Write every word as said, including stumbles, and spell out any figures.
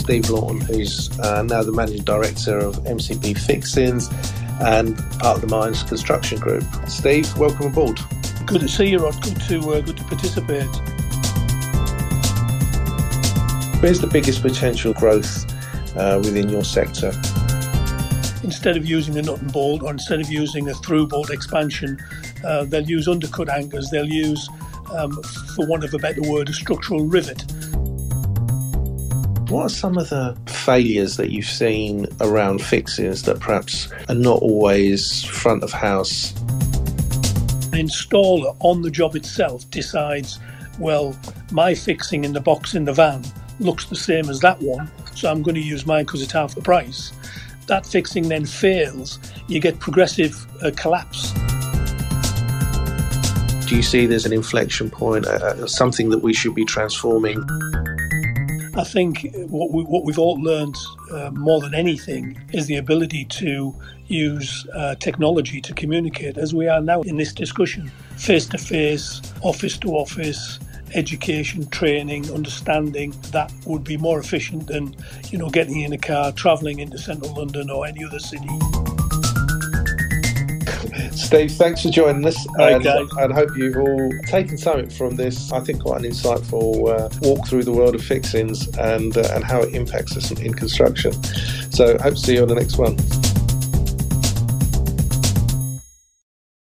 Steve Lawton, who's uh, now the Managing Director of M C B Fixings and part of the Mines Construction Group. Steve, welcome aboard. Good to see you, Rod. Good to, uh, good to participate. Where's the biggest potential growth uh, within your sector? Instead of using a nut and bolt, or instead of using a through bolt expansion, uh, they'll use undercut anchors. They'll use, um, for want of a better word, a structural rivet. What are some of the failures that you've seen around fixings that perhaps are not always front of house? An installer on the job itself decides, well, my fixing in the box in the van looks the same as that one, so I'm going to use mine because it's half the price. That fixing then fails, you get progressive uh, collapse. Do you see there's an inflection point, uh, something that we should be transforming? I think what, we, what we've all learned uh, more than anything is the ability to use uh, technology to communicate, as we are now in this discussion, face-to-face, office-to-office, education, training, understanding. That would be more efficient than, you know, getting in a car, travelling into central London or any other city. Steve, thanks for joining us. Right, and guys. I hope you've all taken something from this. I think quite an insightful uh, walk through the world of fixings and uh, and how it impacts us in construction. So hope to see you on the next one.